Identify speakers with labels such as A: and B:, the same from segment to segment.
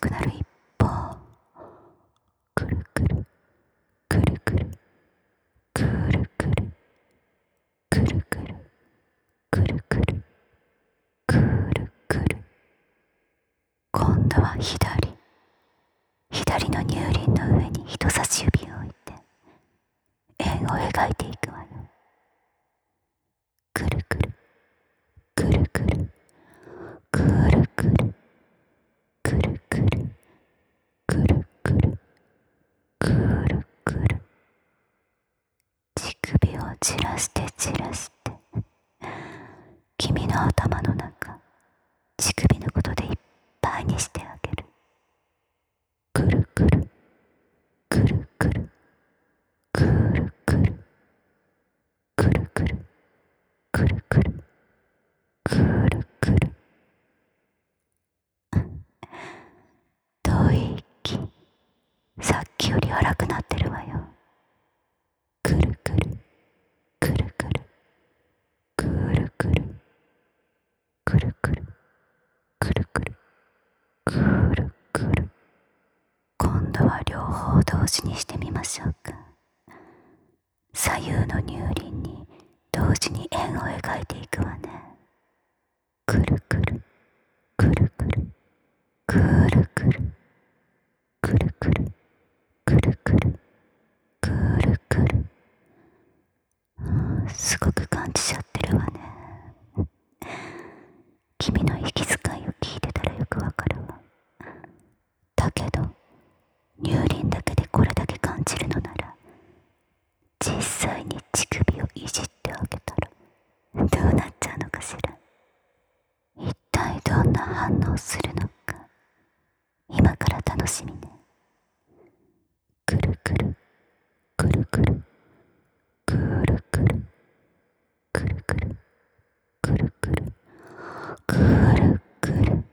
A: くなる一方、くるくるくるくるくるくるくるくるくるくるくるくる、今度は左の乳輪の上に人差し指を置いて円を描いていくわよ。くるくるくるくるくるくるくるくるくるくるくるくる、乳首を散らして君の頭の中、乳首のことでいっぱいにしてあげる。くるくるくるくるくるくるくるくるくるくるくるくる、遠い息、さっきより荒くなってるわよ。くるくるくるくるくるくるくるくるくるくるくるくる、今度は両方同時にしてみましょうか。左右の乳輪に同時に円を描いていくわね。くるくるくるくるくるくるくるくるくるくるくるくる、すごく感じちゃってるわね。君の息遣いを聞いてたらよくわかるわ。だけど乳輪だけでこれだけ感じるのなら、実際に乳首をいじってあげたらどうなっちゃうのかしら。一体どんな反応するのか、今から楽しみね。くるくるくるくるくるくるくるくるくるくるくるくる、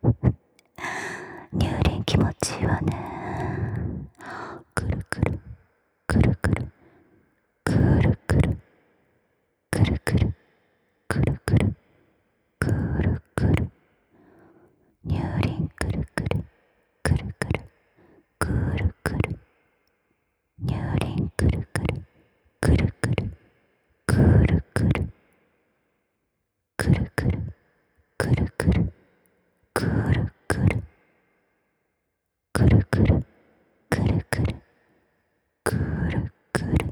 A: 乳輪気持ちいいわね。くるくるくるくるくるくるくるくるくるくるくるくる、乳輪くるくるくるくるくるくる、乳輪くるくるくるくるくるくるくるくるくるくるくるくるくるくるくるくるくるくる、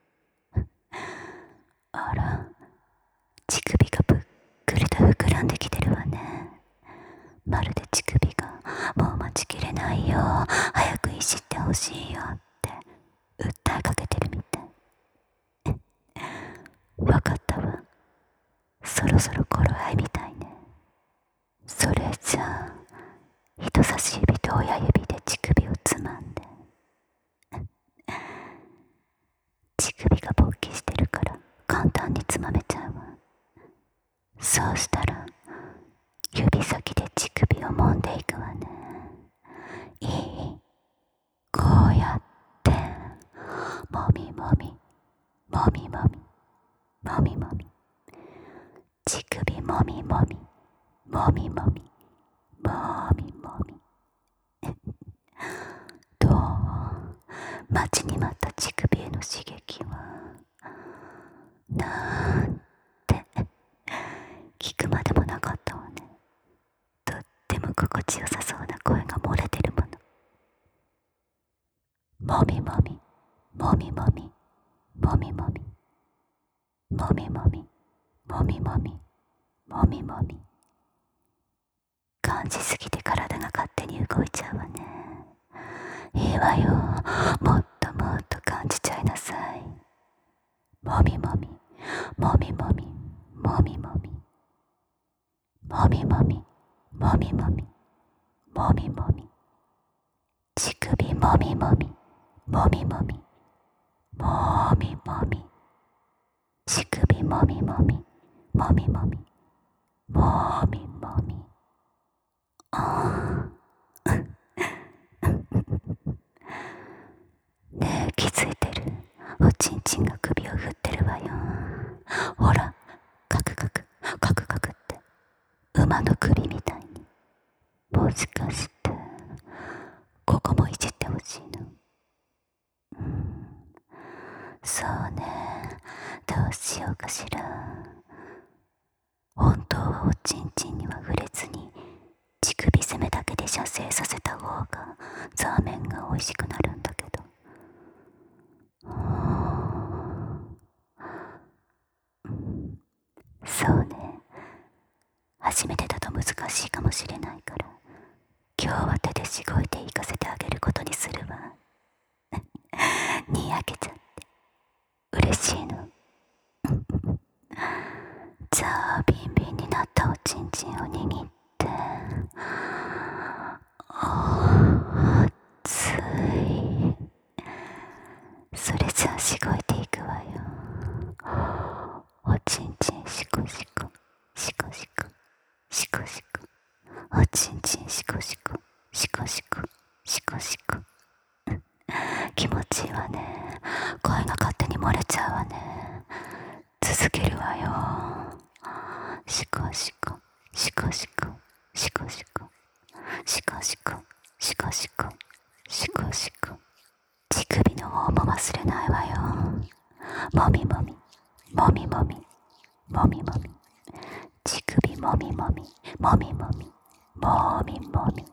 A: あら、乳首がぷっくりと膨らんできてるわね。まるで乳首がもう待ちきれないよ、早くいじってほしいよって訴えかけてるみたい。わかったわ、そろそろ頃合いみたいね。それじゃあ人差し指と親指で乳首をつまんで、乳首が勃起してるから簡単につまめちゃうわ。そうしたら指先で乳首を揉んでいくわね。いい？こうやってもみもみもみもみもみもみ、乳首もみもみもみもみもみもみどう？待ちに待った乳首への刺激はなんて聞くまでもなかったわね。とっても心地よさそうな声が漏れてるもの。もみもみもみもみもみもみもみもみもみもみもみもみ、感じすぎて体が勝手に動いちゃうわね。いいわよ、もっともっと感じちゃいなさい。もみもみもみもみもみもみもみもみもみもみもみもみ、乳首もみもみもみもみもみもみ、乳首もみもみもみもみもみもみ、ねえ、気づいてる？おちんちんが首を振ってるわよ。ほら、カクカクカクカクって馬の首みたいに。もしかしてちんちんには触れずに乳首攻めだけで射精させた方がザーメンが美味しくなるんだけど、そうね、初めてだと難しいかもしれないから、今日は手でしごいて行かせてあげることにするわ。にやけちゃって嬉しいの。じゃあビンビンになったおちんちんを握って、熱い。それじゃあしごいていくわよ。おちんちんしこしこしこしこしこしこ、おちんちんしこしこしこしこしこしこ。気持ちいいわね。声が勝手に漏れちゃうわね。続けるわよ。しこしこしこしこしこしこしこしこしこしこしこしこ。乳首の方も忘れないわよ。もみもみもみもみもみもみ、乳首もみもみもみもみもみもみ。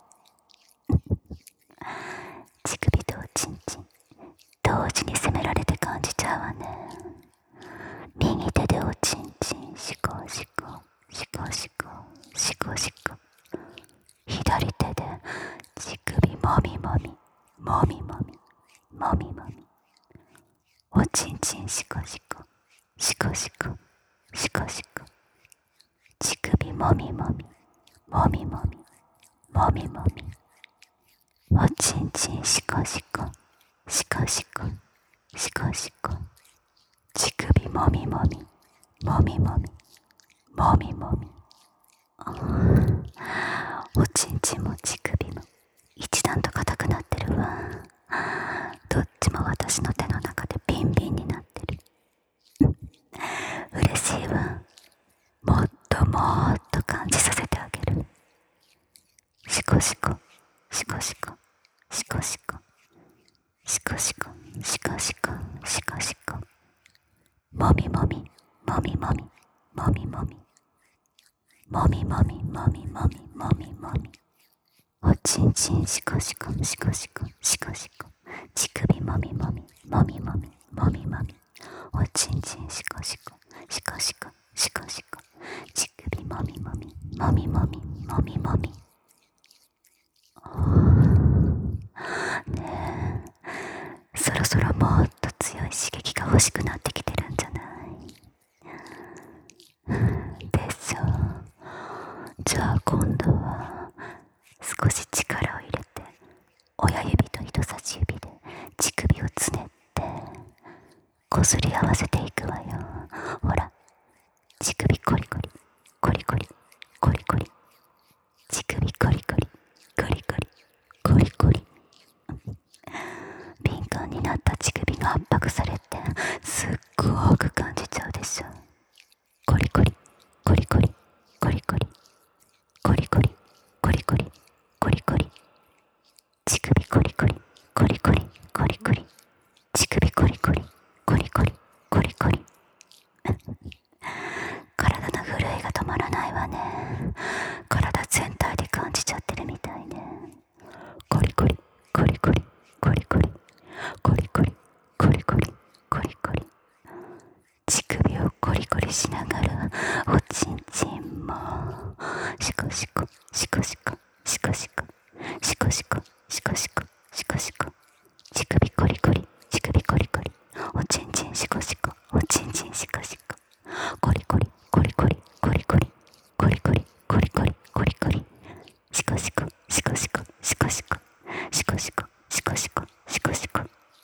A: 乳首とおちんちん同時に責められて感じちゃうわね。右手でおちんちんしこしこしこしこしこしこ、左手で乳首もみもみもみもみもみもみ、おちんちんしこしこしこしこしこしこ、乳首もみもみもみもみもみもみ、おちんちんしこしこしこしこしこしこ、乳首もみもみもみもみもみもみ。おちんちんも乳首も一段と硬くなってるわ。どっちも私の手の中でビンビンになってる。嬉しいわ。もっともっと感じさせてあげる。しこしこしこしこしこしこしこしこしこしこしこしこ、もみもみもみもみもみもみもみもみもみもみもみもみ、おちんちんしこしこしこしこしこしこ、乳首もみもみもみもみもみもみ、おちんちんしこしこしこしこしこしこ、乳首もみもみもみもみもみもみ。ねえ、そろそろもっと強い刺激が欲しくなってきてるんじゃないでしょ。じゃあ今度は少し力を入れて、親指と人差し指で乳首をつねってこすり合わせていくわよ。ほら、乳首コリコリコリコリコリコリ、乳首コリコリコリコリコリコリ。敏感になった乳首が圧迫されてすっごく感じちゃうでしょ。コリコリコリコリコリコリコリコリコリコリコリコリ、乳首コリコリコリコリコリコリ、乳首コリコリコリコリコリコリ。体の震えが止まらないわね。体全体で感じちゃってるみたいね。コリコリコリコリコリコリコリコリコリコリコリコリ、乳首をコリコリしながらおちんちんもシコシコシコシコシコシコシコシコシコシコシコシコ、乳首コリコリ乳首コリコリ、おちんちんシコシコおちんちんシコシコ、コリコリコリコリコリコリコリコリコリコリコリコリ、シコシコシコシコシコシコシコシコシコシコシコシコ。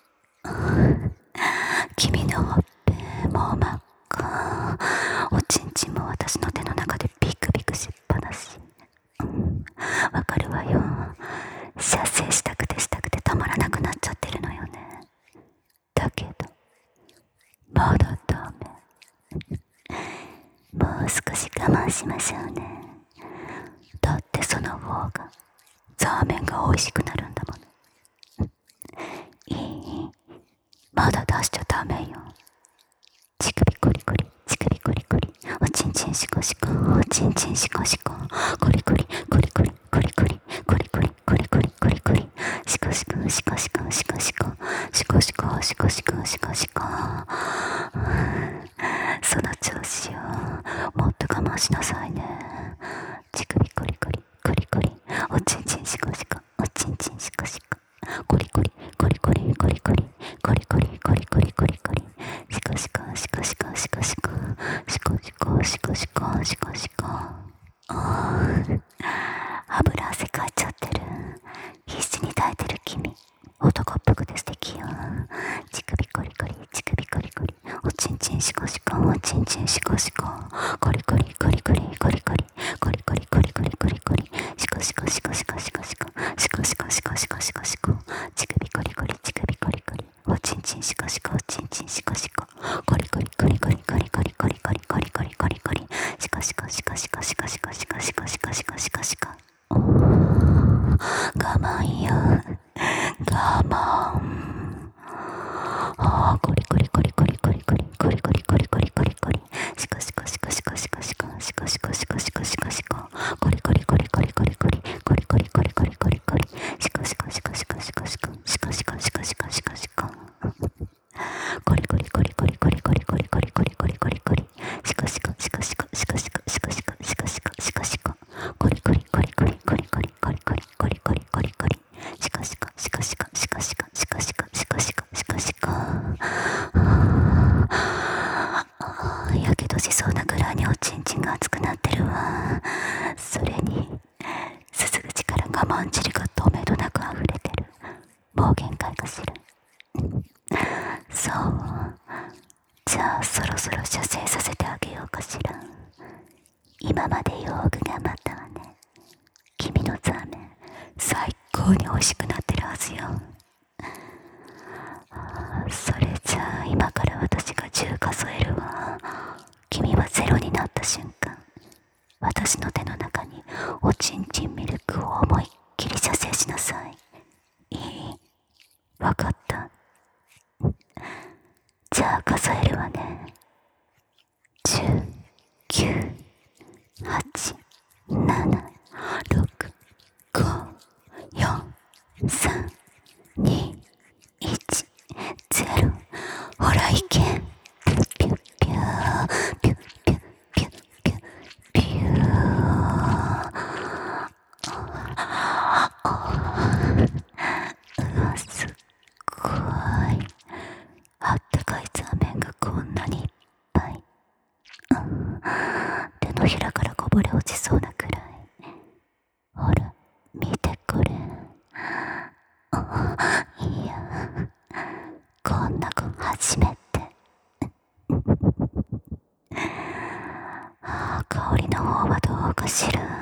A: 君のほっぺもう真っ赤、おちんちんも私の手の中でビクビクしっぱなし。わかるわよ。射精したくてしたくてたまらなくなっちゃってるのよね。だけどまだダメ。もう少し我慢しましょうね。だってその方がザーメンが美味しくなるんだもの。いい、まだ出しちゃダメよ。乳首コリコリ乳首コリコリ、おちんちんシコシコおちんんちんしこしこ、コリコリコリコリコリコリコリコリコリコリコリコリ、しこしこしこしこしこしこしこしこしこしこしこしこ。その調子よ、もっと我慢しなさいね。乳首コリコリコリコリ、おちんちんしこしこ、おちんちんしこしこ、コリコリコリコリコリコリコリコリコリコリコリコリ、しこしこしこしこしこしこしこしこしこしこしこしこ。油汗かいちゃってる。必死に耐えてる君、男っぽくて素敵よ。乳首コリコリ乳首コリコリ、おちんちんしこしこ、おちんちんしこしこ、コリコリコリコリコリコリコリコリコリコリコリコリ、しこしこしこしこしこしこしこしこしこしこしこしこ、乳首コリコリ乳首コリコリ、おちんちんしこしこ、おちんちんしこしこ、コリコリコリコリコリコリコリコリコリコリコリコリ、しこしこしこしこしこしこしこしこしこしこしこしこ。我慢よ、我慢。コリコリコリコリコリコリコリコリコリコリコリコリ、しこしこしこしこしこしこしこしこしこしこしこしこ、コリコリコリコリコリコリコリコリコリコリコリコリ、しこしこしこしこしこしこしこしこしこしこしこしこ、コリコリコリコリコリコリコリコリコリコリコリコリ、しこしこしこしこしこしこしこしこしこしこしこしこ、コリコリコリコリコリコリコリコリコリコリコリコリ、しこしこしこしこしこしこしこしこしこしこしこしこ。やけどしそうなぐらいにおちんちんが熱くなってるわ。それにすす口から我慢汁がとめどなく溢れてる。もう限界かしら。そう、じゃあそろそろ射精させてあげようかしら。今までよく頑張ったわね。君のザーメン最高に美味しくなってるはずよ。それじゃあ今から私が10数えるわ。君は0になった瞬間、私の手の中におちんちんミルクを思いっきり射精しなさい。いい？わかった。じゃあ数えるわね。10、9、8、7、6、5、4、3、2、1、0。ほらいけ。ピュッピューピュッピュッピュッピュッピュー。うわ、すっごい。あったかいザーメンがこんなにいっぱい。手のひらからこぼれ落ちそうなくらい。ほら見てこれ。いや、こんな子初めて。香りの方はどうかしら。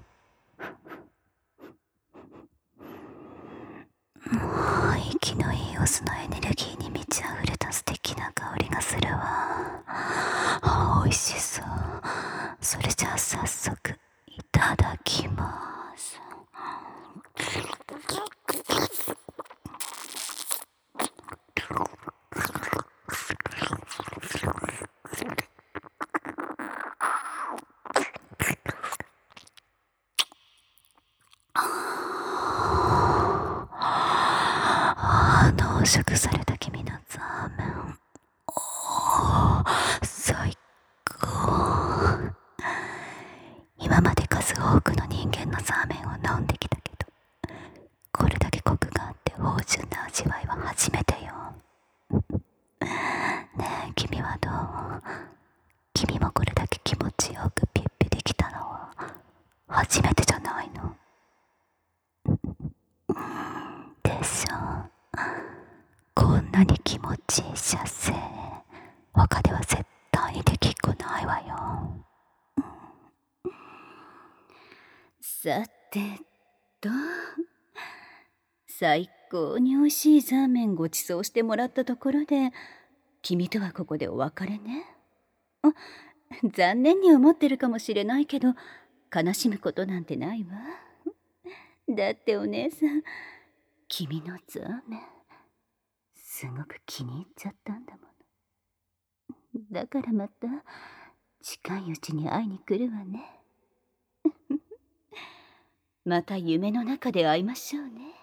A: 息のいいオスのエネルギーに満ち溢れた素敵な香りがするわ。美味しそう。それじゃあ早速いただきます。濃縮された君のザーメン、最高。今まで数多くの人間のザーメンを飲んできたけど、これだけコクがあって芳醇な味わいは初めてよ。ねえ君はどう？君もこれだけ気持ちよくピッピできたのは初めてじゃないの？でしょ。こんなに気持ちいい射精、他では絶対にできっこないわよ。
B: さてと、最高に美味しいザーメンごちそうしてもらったところで、君とはここでお別れね。残念に思ってるかもしれないけど、悲しむことなんてないわ。だってお姉さん、君のザーメンすごく気に入っちゃったんだもの。だからまた近いうちに会いに来るわね。 また夢の中で会いましょうね。